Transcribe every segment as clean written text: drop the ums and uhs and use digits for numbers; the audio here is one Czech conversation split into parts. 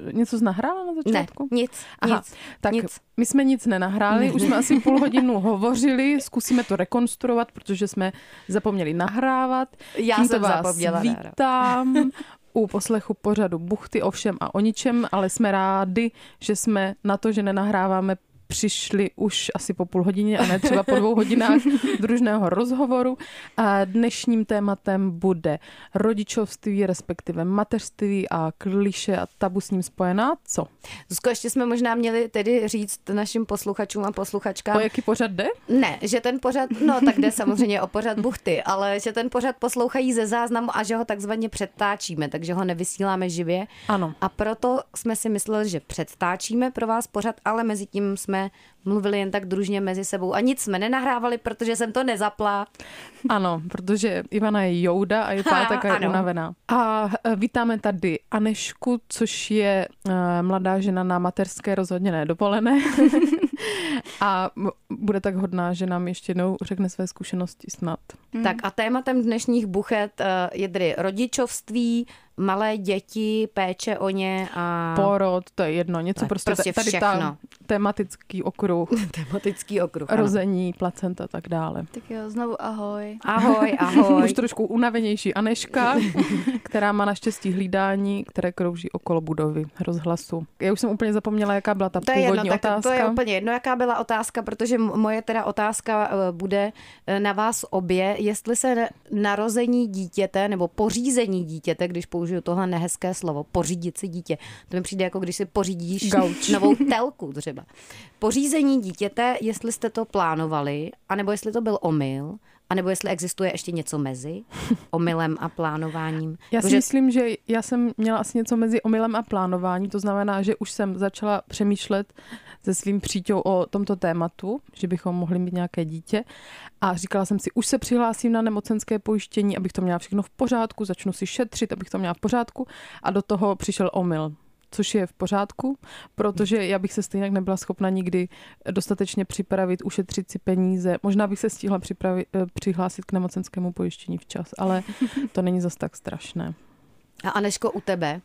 něco jsi nahrála na začátku? Ne, nic. Tak nic. my jsme nic nenahráli, už jsme asi půl hodinu hovořili, zkusíme to rekonstruovat, protože jsme zapomněli nahrávat. Já Tímto jsem vás zapomněla vítám u poslechu pořadu Buchty o všem a o ničem, ale jsme rádi, že jsme na to, že nenahráváme, přišli už asi po půl hodině a ne třeba po 2 hodinách družného rozhovoru. A dnešním tématem bude rodičovství, respektive mateřství a klišé a tabu s ním spojená. Co? Zuzko, ještě jsme možná měli tedy říct našim posluchačům a posluchačkám. O jaký pořad jde? Ne, že ten pořad, no tak jde samozřejmě o pořad Buchty, ale že ten pořad poslouchají ze záznamu a že ho takzvaně předtáčíme, takže ho nevysíláme živě. Ano. A proto jsme si mysleli, že předtáčíme pro vás pořad, ale mezi tím jsme mluvili jen tak družně mezi sebou a nic jsme nenahrávali, protože jsem to nezapla. Ano, protože Ivana je Jouda a je pátek a je unavená. A vítáme tady Anešku, což je mladá žena na mateřské rozhodně nedovolené. A bude tak hodná, že nám ještě jednou řekne své zkušenosti snad. Tak a tématem dnešních buchet je tedy rodičovství, malé děti, péče o ně a... Porod, to je jedno, něco prostě tady všechno. Tematický okruh. Tematický okruh, ano. Rození, placenta a tak dále. Tak jo, znovu ahoj. Ahoj. Už trošku unavenější Aneška, která má naštěstí hlídání, které krouží okolo budovy rozhlasu. Já už jsem úplně zapomněla, jaká byla ta původní otázka. To je úplně jedno, jaká byla otázka, protože moje teda otázka bude na vás obě, jestli se narození dítěte nebo pořízení dítěte, když použiju tohle nehezké slovo, pořídit si dítě. To mi přijde jako když si pořídíš novou telku třeba. Pořízení dítěte, jestli jste to plánovali, anebo jestli to byl omyl, anebo jestli existuje ještě něco mezi omylem a plánováním. Já si myslím, že já jsem měla asi něco mezi omylem a plánováním, to znamená, že už jsem začala přemýšlet se svým příťou o tomto tématu, že bychom mohli mít nějaké dítě a říkala jsem si, už se přihlásím na nemocenské pojištění, abych to měla všechno v pořádku, začnu si šetřit, abych to měla v pořádku a do toho přišel omyl. Což je v pořádku, protože já bych se stejně nebyla schopna nikdy dostatečně připravit, ušetřit si peníze. Možná bych se stihla přihlásit k nemocenskému pojištění včas, ale to není zas tak strašné. A Aneško, u tebe?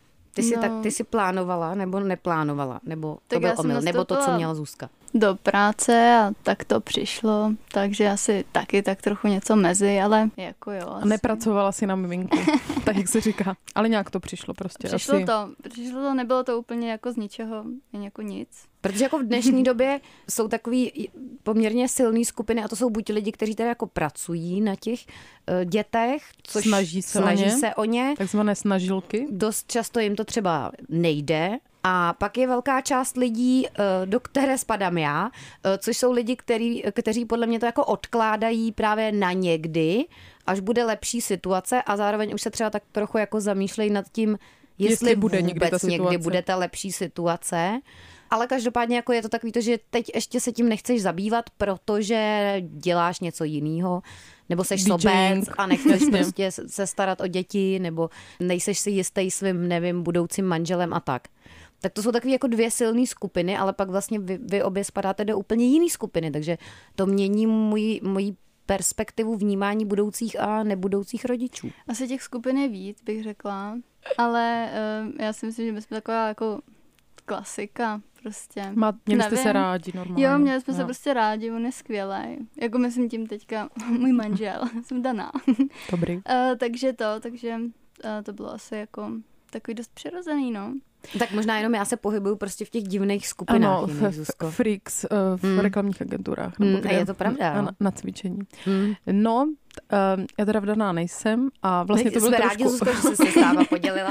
Ty jsi plánovala nebo neplánovala? Nebo to tak byl omyl? Nebo to, co měla Zuzka? Do práce a tak to přišlo, takže asi taky tak trochu něco mezi, ale jako jo. Asi. Nepracovala si na miminku, tak jak se říká, ale nějak to přišlo prostě. Přišlo to, nebylo to úplně jako z ničeho, jako nic. Protože jako v dnešní době jsou takový poměrně silný skupiny a to jsou buď lidi, kteří tady jako pracují na těch dětech, což snaží se o ně. Takzvané snažilky. Dost často jim to třeba nejde. A pak je velká část lidí, do které spadám já, což jsou lidi, kteří podle mě to jako odkládají právě na někdy, až bude lepší situace a zároveň už se třeba tak trochu jako zamýšlejí nad tím, jestli bude někdy bude ta lepší situace. Ale každopádně jako je to takový to, že teď ještě se tím nechceš zabývat, protože děláš něco jiného, nebo seš sobec a nechceš prostě se starat o děti, nebo nejseš si jistý svým, nevím, budoucím manželem a tak. Tak to jsou takové jako 2 silné skupiny, ale pak vlastně vy obě spadáte do úplně jiné skupiny, takže to mění moji perspektivu vnímání budoucích a nebudoucích rodičů. Asi těch skupin je víc, bych řekla, ale já si myslím, že my jsme taková jako klasika prostě. Měli jste se rádi normálně. Jo, měli jsme se prostě rádi, on je skvělý. Jako myslím tím teďka můj manžel, jsem daná. Dobrý. takže to bylo asi jako takový dost přirozený, no. Tak možná jenom já se pohybuju prostě v těch divných skupinách. Ano, freaks v reklamních agenturách. A je to pravda. Na cvičení. No, já teda vdaná nejsem a vlastně to bylo trošku... Jsme rádi, Zuzko, že jsi se s náma podělila.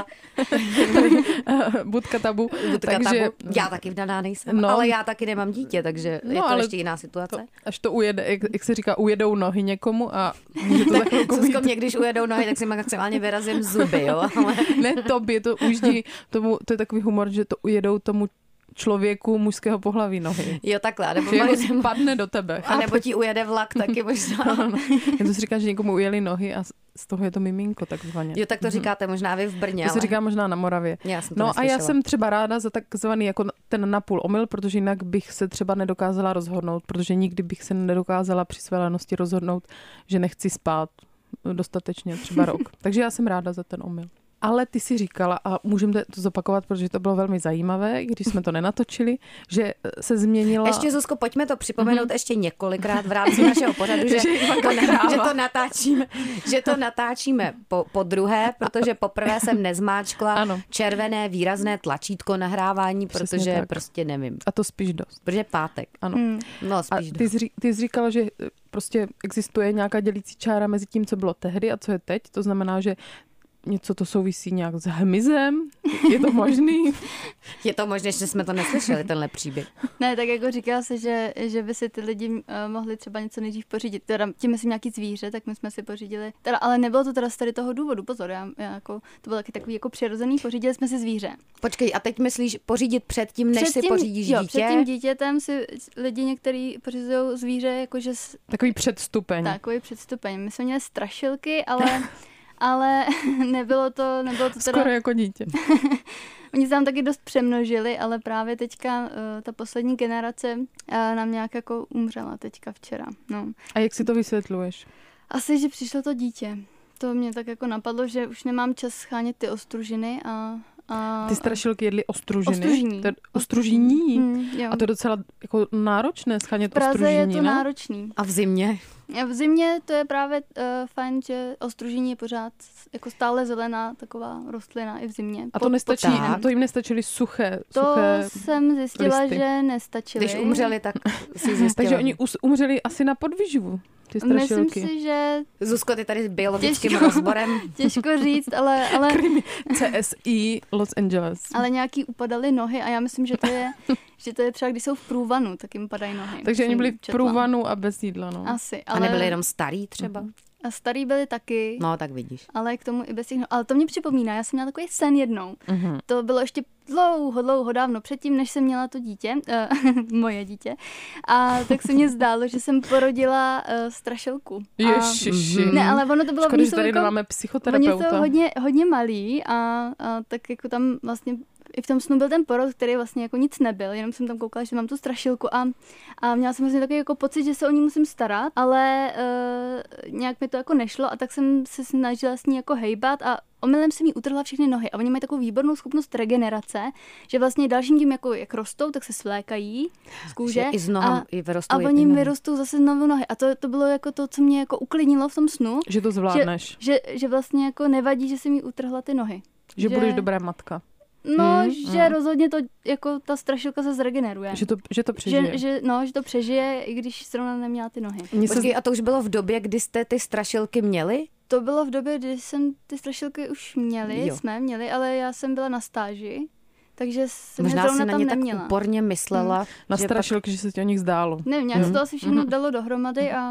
Budka tabu. Takže... Já taky vdaná nejsem, ale já taky nemám dítě, takže je to ještě jiná situace. Až to ujede, jak se říká, ujedou nohy někomu a může to za chvilku být. Zuzko, mě když ujedou nohy, tak si maximálně vyrazím zuby, jo? Ale... Ne, tobě to ujíždí, to je takový humor, že to ujedou tomu člověku mužského pohlaví nohy. Jo, takhle. Nebo padne do tebe. A nebo ti ujede vlak taky možná. Já to si říká, že někomu ujeli nohy a z toho je to miminko takzvaně. Jo, tak to říkáte možná vy v Brně. To se říká možná na Moravě. No a já jsem třeba ráda za takzvaný jako ten napůl omyl, protože jinak bych se třeba nedokázala rozhodnout, protože nikdy bych se nedokázala při své lenosti rozhodnout, že nechci spát dostatečně třeba rok. Takže já jsem ráda za ten omyl. Ale ty si říkala, a můžeme to zopakovat, protože to bylo velmi zajímavé, když jsme to nenatočili, že se změnila... Ještě, Zuzko, pojďme to připomenout ještě několikrát v rámci našeho pořadu, že to natáčíme po druhé, protože poprvé jsem nezmáčkla červené výrazné tlačítko nahrávání, protože prostě nevím. A to spíš dost. Protože pátek. Ano. No, spíš dost. Ty jsi říkala, že prostě existuje nějaká dělící čára mezi tím, co bylo tehdy a co je teď. To znamená, že něco to souvisí nějak s hmyzem? Je to možný? Je to možné, že jsme to neslyšeli, tenhle příběh. Ne, tak jako říká se, že by si ty lidi mohli třeba něco nejdřív pořídit. Teda tím myslím nějaký zvíře, tak my jsme si pořídili. Teda, ale nebylo to teda z tady toho důvodu, pozor, já jako, to bylo taky takový jako přirozený, pořídili jsme si zvíře. Počkej, a teď myslíš pořídit předtím, než si pořídíš dítě? Před tím dítětem si lidi některý pořizují zvíře, jakože... Takový předstupeň. Takový předstupeň. My jsme měli strašilky, ale nebylo to teda... Skoro jako dítě. Oni se tam taky dost přemnožili, ale právě teďka ta poslední generace nám nějak jako umřela teďka včera. No. A jak si to vysvětluješ? Asi, že přišlo to dítě. To mě tak jako napadlo, že už nemám čas schánět ty ostružiny a ty strašilky jedly ostružiny? Ostružní. Ostružní? Jo. A to je docela jako náročné schánět ostružní, ostružní, je to ne? náročný. A v zimě? V zimě to je právě fajn, že ostružení je pořád jako stále zelená taková rostlina i v zimě. A to jim nestačily suché jsem zjistila, listy. Že nestačily. Když umřeli, tak si zjistila. Takže oni umřeli asi na podvýživu, ty strašilky. Myslím si, že... Zuzko, ty tady s biologickým rozborem. Těžko říct, ale... CSI Los Angeles. Ale nějaký upadaly nohy a já myslím, že to je třeba, když jsou v průvanu, tak jim padají nohy. Takže oni byli v průvanu a bez jídla, no. Asi, ale... A nebyli jenom starý třeba? A starý byli taky. No, tak vidíš. Ale k tomu i bez těch... Ale to mě připomíná, já jsem měla takový sen jednou. Mm-hmm. To bylo ještě dlouho dávno předtím, než jsem měla to dítě, moje dítě. A tak se mně zdálo, že jsem porodila strašilku. Ježiši. Ne, ale ono to bylo... Škoda, že tady nemáme psychoterapeuta. Oni jsou hodně malí a tak jako tam vlastně... I v tom snu byl ten porod, který vlastně jako nic nebyl, jenom jsem tam koukala, že mám tu strašilku a měla jsem vlastně takový jako pocit, že se o ní musím starat, ale nějak mi to jako nešlo a tak jsem se snažila s ní jako hejbat a omylem jsem jí utrhla všechny nohy a oni mají takovou výbornou schopnost regenerace, že vlastně dalším tím, jako jak rostou, tak se svlékají z kůže i z nohou a oni vyrostou zase znovu nohy a to bylo jako to, co mě jako uklidnilo v tom snu. Že to zvládneš. Že vlastně jako nevadí, že jsem jí utrhla ty nohy. Že budeš dobrá matka. No, že rozhodně to, jako ta strašilka se zregeneruje. Že to přežije. Že to přežije, i když zrovna neměla ty nohy. Počkej, a to už bylo v době, kdy jste ty strašilky měli? To bylo v době, kdy jsem ty strašilky už jsme měli, ale já jsem byla na stáži. Takže jsem možná si na ně neměla. Tak úporně myslela. Na strašilky, že se ti o nich zdálo. Nevím, nějak se to asi všechno dalo dohromady a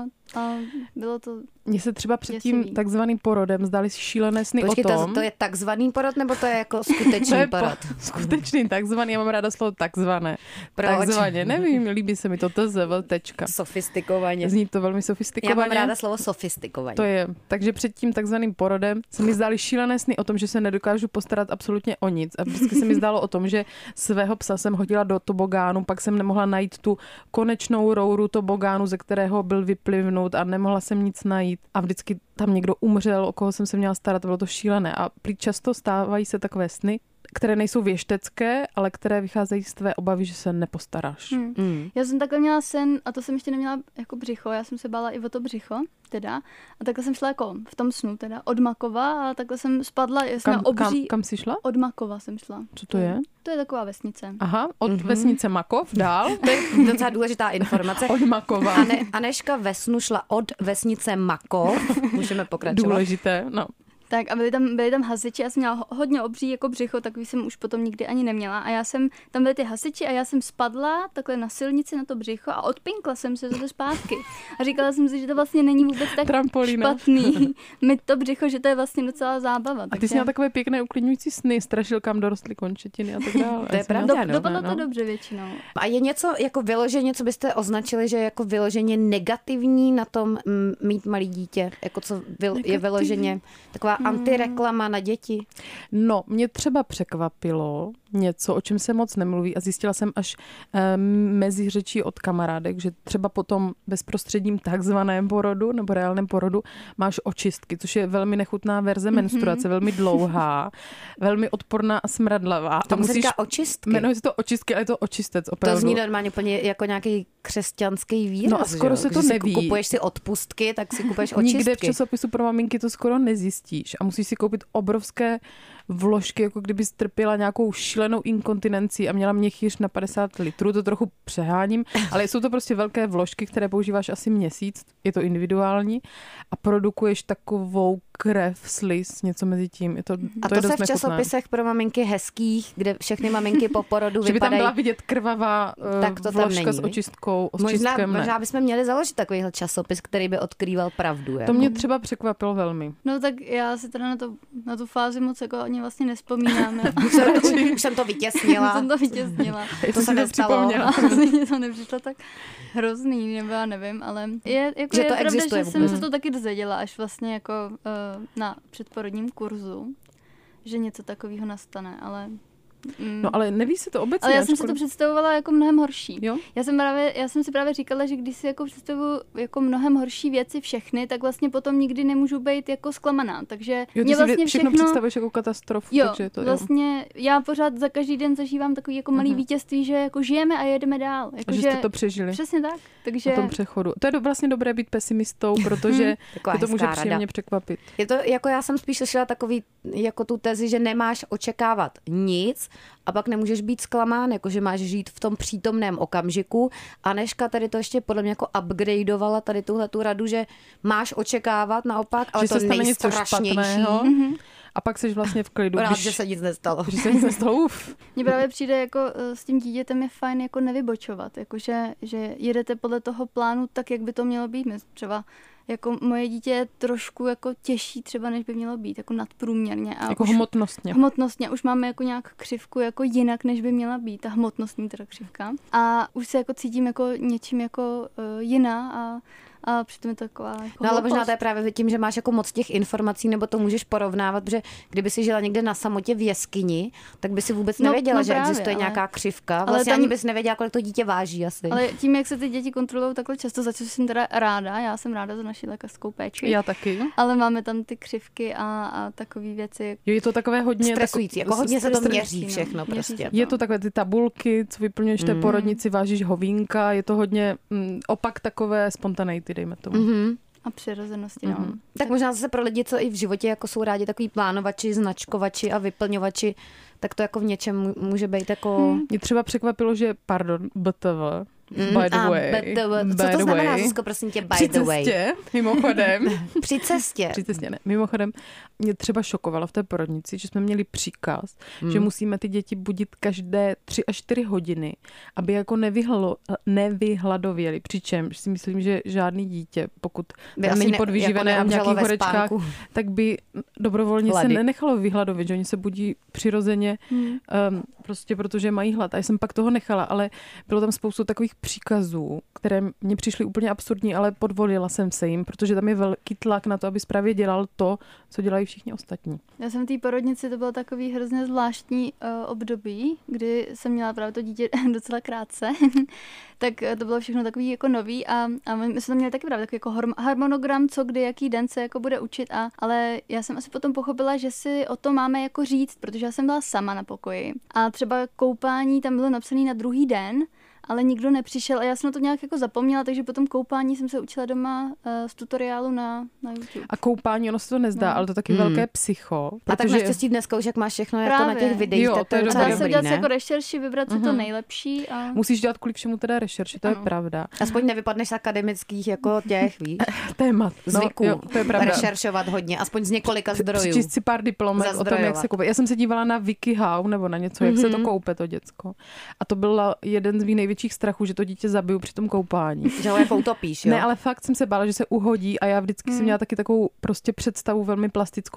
bylo to... Mně se třeba před tím takzvaným porodem zdály šílené sny o tom... To je takzvaný porod, nebo to je jako skutečný porod? Skutečný takzvaný, já mám ráda slovo takzvané. Proč? Takzvaně, nevím, líbí se mi to tečka. Sofistikovaně. Zní to velmi sofistikovaně. Já mám ráda slovo sofistikovaně. To je. Takže před tím takzvaným porodem se mi zdály šílené sny o tom, že se nedokážu postarat absolutně o nic. A vždycky se mi zdálo o tom, že svého psa jsem hodila do tobogánu, pak jsem nemohla najít tu konečnou rouru tobogánu, ze kterého byl vyplivnut a nemohla jsem nic najít. A vždycky tam někdo umřel, o koho jsem se měla starat, bylo to šílené. A často stávají se takové sny, které nejsou věštecké, ale které vycházejí z tvé obavy, že se nepostaráš. Já jsem takhle měla sen, a to jsem ještě neměla jako břicho, já jsem se bála i o to břicho, teda. A takhle jsem šla jako v tom snu, teda od Makova a takhle jsem spadla. Kam jsi šla? Od Makova jsem šla. Co to je? To je taková vesnice. Aha, od vesnice Makov dál. To je docela důležitá informace. Od Makova. Aneška ve snu šla od vesnice Makov. Můžeme pokračovat. Důležité, no. Tak a byli tam hasiči, já jsem měla hodně obří jako břicho, takový jsem už potom nikdy ani neměla. A tam byli ty hasiči a já jsem spadla takhle na silnici na to břicho a odpinkla jsem se zase zpátky. A říkala jsem si, že to vlastně není vůbec tak špatný. Mít to břicho, že to je vlastně docela zábava. A ty jsi měla takové pěkné uklidňující sny, strašilkám dorostly končetiny a tak dále. To je pravda, dopadlo to dobře většinou. A je něco jako vyloženě, co byste označili, že jako vyloženě negativní na tom mít malý dítě? Jako co je vyloženě taková antireklama na děti? No, mě třeba překvapilo něco, o čem se moc nemluví a zjistila jsem až mezi řečí od kamarádek, že třeba po tom bezprostředním takzvaném porodu nebo reálném porodu máš očistky, což je velmi nechutná verze menstruace, velmi dlouhá, velmi odporná a smradlavá. To se říká očistky? Jmenuje se to očistky, ale je to očistec opravdu. To zní normálně úplně jako nějaký křesťanský výraz. No a skoro se to neví. Kupuješ si odpustky, tak si kupuješ očistky. Nikde v časopisu pro maminky to skoro nezjistíš a musíš si koupit obrovské vložky, jako kdyby strpěla nějakou šílenou inkontinencí a měla měchýř na 50 litrů, to trochu přeháním, ale jsou to prostě velké vložky, které používáš asi měsíc, je to individuální a produkuješ takovou krev, sliz, něco mezi tím. To je dost se v časopisech pro maminky hezkých, kde všechny maminky po porodu vypadají... Že by tam byla vidět krvavá vložka s očistkou, s čistkem. Možná bychom měli založit takovýhle časopis, který by odkrýval pravdu. To mě třeba překvapilo velmi. No tak já si teda na tu fázi moc jako ani vlastně nespomínám. Už jsem to vytěsnila. To se nestalo. Mně to nepřišlo tak hrozný, nebo já nevím, ale je to pravda, existuje že jsem se to taky dozvěděla až vlastně jako na předporodním kurzu, že něco takového nastane, ale... No ale neví se to obecně. Ale já jsem si to představovala jako mnohem horší. Jo? Já jsem si právě říkala, že když si jako představuju jako mnohem horší věci všechny, tak vlastně potom nikdy nemůžu být jako zklamaná. Takže mě vlastně všechno představuješ jako katastrofu. Jo, takže to vlastně já pořád za každý den zažívám takový jako malý vítězství, že jako žijeme a jedeme dál. Jako, že jste to přežili. Přesně tak. Takže... Na tom přechodu. To je vlastně dobré být pesimistou, protože to může příjemně překvapit. Je to jako já jsem spíš slyšela takový jako tu tezi, že nemáš očekávat nic a pak nemůžeš být zklamán, jakože máš žít v tom přítomném okamžiku. Anežka tady to ještě podle mě jako upgradeovala tady tuhletu radu, že máš očekávat naopak, ale že to se stane něco špatného. A pak jsi vlastně v klidu. Rád, že se nic nestalo. Mně právě přijde jako s tím dítětem je fajn jako nevybočovat, jakože že jedete podle toho plánu tak, jak by to mělo být. Třeba jako moje dítě je trošku jako těžší třeba, než by mělo být, jako nadprůměrně. A jako hmotnostně. Hmotnostně. Už máme jako nějak křivku jako jinak, než by měla být, ta hmotnostní teda křivka. A už se jako cítím jako něčím jako jiná a přitom je to taková jako No ale možná to je právě tím, že máš jako moc těch informací, nebo to můžeš porovnávat, protože kdyby si žila někde na samotě v jeskyni, tak by si vůbec nevěděla, že právě, existuje nějaká křivka. Vlastně ani bys nevěděla, kolik to dítě váží asi. Ale tím, jak se ty děti kontrolují takhle často, za což jsem teda ráda, já jsem ráda za naši lékařskou péči. Já taky. Ale máme tam ty křivky a takové věci. Jo, je to takové hodně stresující, jako hodně se to měří všechno prostě. Je to takové ty tabulky, co vyplňuješ té porodnici, vážíš hovínka, je to hodně opak takové spontaneity, dejme tomu. A přirozenosti, no. Tak možná zase pro lidi, co i v životě jako jsou rádi takový plánovači, značkovači a vyplňovači, tak to jako v něčem může být jako... Mě třeba překvapilo, že, BTV, by the way. Co to znamená, Zuzko, prosím tě, by the way? Při cestě, mimochodem. Při cestě? Při cestě, ne. Mimochodem, mě třeba šokovalo v té porodnici, že jsme měli příkaz, že musíme ty děti budit každé 3 až 4 hodiny, aby jako nevyhladověli. Přičemž si myslím, že žádný dítě, pokud není podvyživené jako a v nějakých horečkách, tak by dobrovolně se nenechalo vyhladovět, že oni se budí přirozeně, prostě protože mají hlad. A já jsem pak toho nechala, ale bylo tam spoustu takových příkazů, které mně přišly úplně absurdní, ale podvolila jsem se jim, protože tam je velký tlak na to, aby právě dělal to, co dělají všichni ostatní. Já jsem v té porodnici, to bylo takový hrozně zvláštní období, kdy jsem měla právě to dítě docela krátce, tak to bylo všechno takový jako nový a my jsme tam měli taky právě takový jako harmonogram, co kdy, jaký den se jako bude učit, ale já jsem asi potom pochopila, že si o to máme jako říct, protože já jsem byla sama na pokoji a třeba koupání tam bylo napsané na druhý den, ale nikdo nepřišel a já jsem na to nějak jako zapomněla, takže potom koupání jsem se učila doma z tutoriálu na YouTube. A koupání, ono se to nezdá, ale to taky velké psycho. Protože... A tak naštěstí dneska už jak máš všechno jako na těch videích, jo, to je dobrý, se dělat jako rešerši, vybrat si to nejlepší. A... Musíš dělat kvůli všemu teda rešerši, to je pravda. Aspoň nevypadneš z akademických jako těch, víš? Témat. Zvyků. Jo, to je pravda. Rešeršovat hodně, aspoň z několika zdrojů. Přečíst si pár diplomek o tom, jak se koupí. Já jsem se dívala na WikiHow nebo na něco, jak se to koupe, to děcko. A to byl jeden z mých největších strachů, že to dítě zabiju při tom koupání. Že ho jako utopíš, jo? Ne, ale fakt jsem se bála, že se uhodí a já vždycky jsem měla taky takovou prostě představu velmi plastickou, jak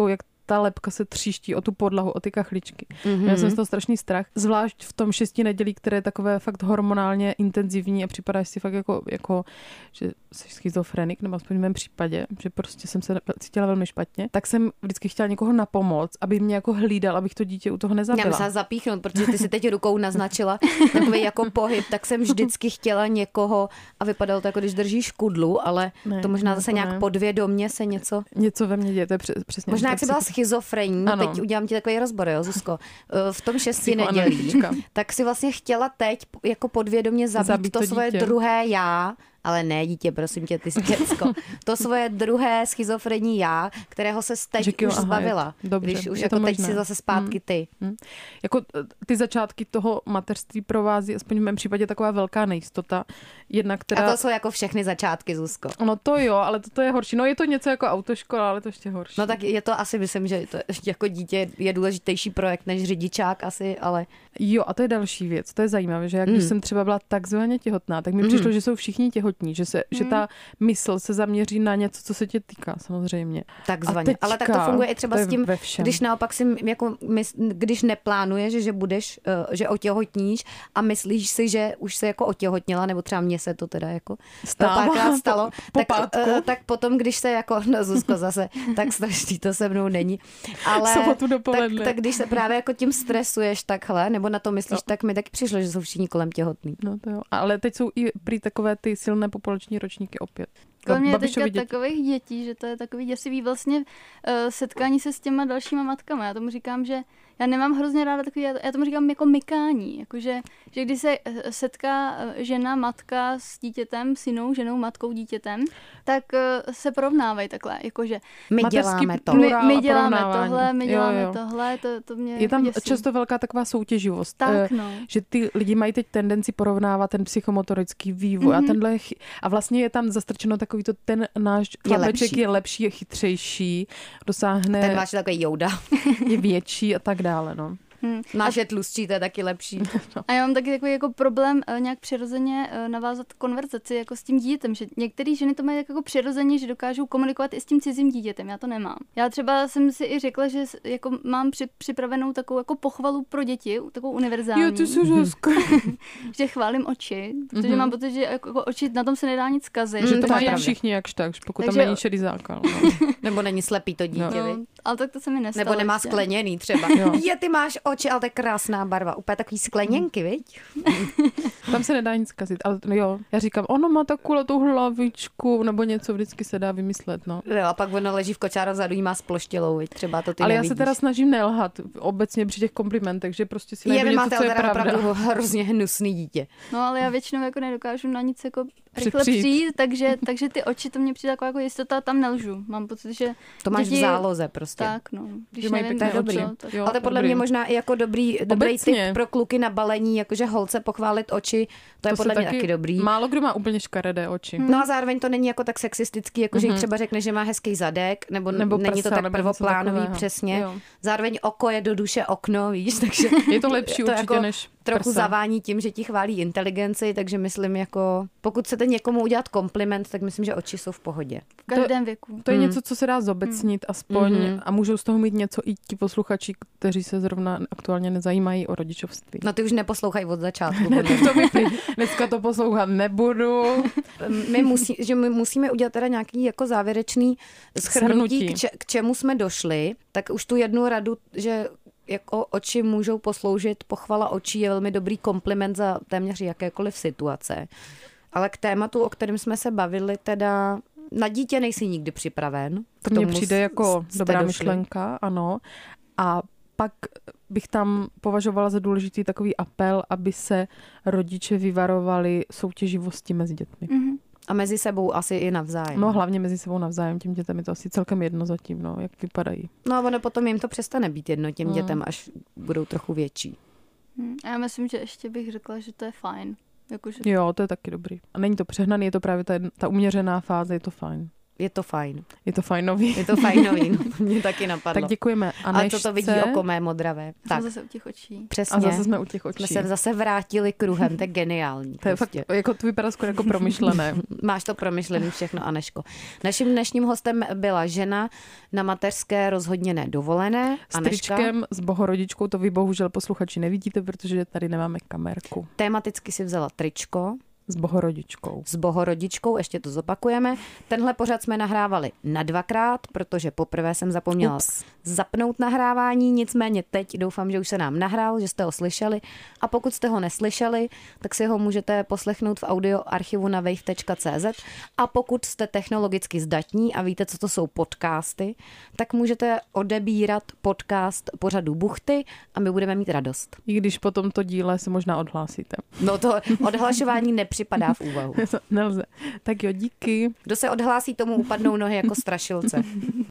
ta lebka se tříští o tu podlahu, o ty kachličky. Já jsem z toho strašný strach. Zvlášť v tom 6 nedělí, které je takové fakt hormonálně intenzivní a připadáš si fakt jako že jsi schizofrenik, nebo aspoň v mém případě, že prostě jsem se cítila velmi špatně, tak jsem vždycky chtěla někoho napomoct, aby mě jako hlídal, abych to dítě u toho nezabila. Já musela zapíchnout, protože ty si teď rukou naznačila takový jako pohyb, tak jsem vždycky chtěla někoho a vypadalo to jako když držíš kudlu, ale to možná zase nějak podvědomě se něco ve mně děje, to je přesně. Možná jak jsi byla schizofrenní, teď udělám ti takový rozbor, jo, Zuzko. V tom 6 nedělí, tak si vlastně chtěla teď jako podvědomě zabít to svoje druhé já, ale ne, dítě, prosím tě, ty jsi děcko. To svoje druhé schizofrenní já, kterého se teď už zbavila. Dobře, když už jako teď si zase zpátky ty. Jako ty začátky toho mateřství pro vás je aspoň v mém případě taková velká nejistota. A to jsou jako všechny začátky, Zuzko. No to jo, ale to je horší. No je to něco jako autoškola, ale to ještě horší. No tak je to asi, myslím, že to jako dítě je důležitější projekt než řidičák asi, ale... Jo, a to je další věc. To je zajímavé, že když jsem třeba byla takzvaně těhotná, tak mi přišlo, že jsou všichni těhotní, že ta mysl se zaměří na něco, co se tě týká, samozřejmě. Takzvaně. Ale tak to funguje i třeba s tím, když naopak si jako když neplánuješ, že budeš, že otěhotníš a myslíš si, že už se jako otěhotněla, nebo třeba mně se to teda jako párkrát stalo, tak potom, když se jako, no Zuzko zase, tak strašný to se mnou není. Ale tak když se právě jako tím stresuješ takhle, nebo na to myslíš, tak mi taky přišlo, že jsou všichni kolem těhotný. No to jo. Ale teď jsou i prý takové ty silné populační ročníky opět. Kolem mě je teďka takových dětí, že to je takový děsivý vlastně setkání se s těma dalšíma matkama. Já tomu říkám, že já nemám hrozně ráda takový, já tomu říkám jako mykání, jakože, že když se setká žena, matka s dítětem, synou, ženou, matkou, dítětem, tak se porovnávají takhle, jakože my děláme to. My děláme tohle, my děláme tohle, to mě je tam děsí. Často velká taková soutěživost, tak, no. Že ty lidi mají teď tendenci porovnávat ten psychomotorický vývoj a vlastně je tam zastrčeno takový to, ten náš chlapeček je lepší, je chytřejší, dosáhne... Ten máš takový Jouda. Je větší a tak dále, no. Náš je tlustší, to je taky lepší. A já mám taky takový jako problém nějak přirozeně navázat konverzaci jako s tím dítětem, že některé ženy to mají jako přirozeně, že dokážou komunikovat i s tím cizím dítětem, já to nemám. Já třeba jsem si i řekla, že jako mám připravenou takovou jako pochvalu pro děti, takovou univerzální. Jo, ty jsi ženská. Že chválím oči, protože mám pocit, že jako oči, na tom se nedá nic kazit. Že to mají všichni jakž tak, pokud tam není šedý zákal. No. Nebo není slepý to dítě, no, ale tak to se mi nestalo. Nebo nemá skleněný třeba. Ty máš oči, ale to je krásná barva. Úplně takový skleněnky, viď? Tam se nedá nic kazit, ale jo, já říkám, ono má takovou tu hlavičku, nebo něco vždycky se dá vymyslet, no. Jo, a pak ono leží v kočáru vzadu, jí má sploštělou, viď? Třeba to ty ale nevidíš. Já se teda snažím nelhat obecně při těch komplimentech, že prostě si najdu něco, co je pravda. Opravdu hrozně hnusný dítě. No, ale já většinou jako nedokážu na nic jako rychle přijít, takže ty oči, to mě přijde jako jistota, tam nelžu. Mám pocit, že to máš v záloze prostě. Tak, no. Když nevím, to je dobrý. Ale podle mě možná i jako dobrý tip pro kluky na balení, jakože holce pochválit oči, to je podle mě taky dobrý. Málo kdo má úplně škaredé oči. No a zároveň to není jako tak sexistický, jakože jí třeba řekne, že má hezký zadek, nebo není to tak prvoplánový, přesně. Jo. Zároveň oko je do duše okno, víš, takže je to lepší určitě jako než trochu prsa. zavání tím, že ti chválí inteligenci, takže myslím jako, pokud chcete někomu udělat kompliment, tak myslím, že oči jsou v pohodě. V každém věku. To je něco, co se dá zobecnit aspoň a můžou z toho mít něco i ti posluchači, kteří se zrovna aktuálně nezajímají o rodičovství. No ty už neposlouchají od začátku. Dneska to poslouchat nebudu. My musíme udělat teda nějaký jako závěrečný shrnutí, k čemu jsme došli, tak už tu jednu radu, že jako oči můžou posloužit, pochvala očí je velmi dobrý kompliment za téměř jakékoliv situace. Ale k tématu, o kterém jsme se bavili, teda na dítě nejsi nikdy připraven. To mně přijde jako dobrá myšlenka, ano. A pak bych tam považovala za důležitý takový apel, aby se rodiče vyvarovali soutěživosti mezi dětmi. Mm-hmm. A mezi sebou asi i navzájem. No hlavně mezi sebou navzájem, těm dětem je to asi celkem jedno zatím, no, jak vypadají. No a ono potom jim to přestane být jedno těm dětem, až budou trochu větší. A já myslím, že ještě bych řekla, že to je fajn. Jo, to je taky dobrý. A není to přehnaný, je to právě ta uměřená fáze, je to fajn. je to fajn. Je to fajnový. Je to fajnový, no, to mě taky napadlo. Tak děkujeme Ale co to vidí oko mé modravé. Tak. Zase u těch očí. Přesně. A zase jsme u těch očí. Jsme se zase vrátili kruhem, to je geniální. To je fakt, jako to vypadá skoro jako promyšlené. Máš to promyšlený všechno, Aneško. Naším dnešním hostem byla žena na mateřské rozhodně nedovolené. S tričkem, s bohorodičkou, to vy bohužel posluchači nevidíte, protože tady nemáme kamerku. Tematicky si vzala tričko. S bohorodičkou. S bohorodičkou, ještě to zopakujeme. Tenhle pořad jsme nahrávali na 2krát, protože poprvé jsem zapomněla zapnout nahrávání, nicméně teď doufám, že už se nám nahrál, že jste ho slyšeli. A pokud jste ho neslyšeli, tak si ho můžete poslechnout v audioarchivu na wave.cz. A pokud jste technologicky zdatní a víte, co to jsou podcasty, tak můžete odebírat podcast pořadu Buchty a my budeme mít radost. I když po tomto díle se možná odhlásíte. No to odhlašování nepřipadá v úvahu. Nelze. Tak jo, díky. Kdo se odhlásí, tomu upadnou nohy jako strašilce.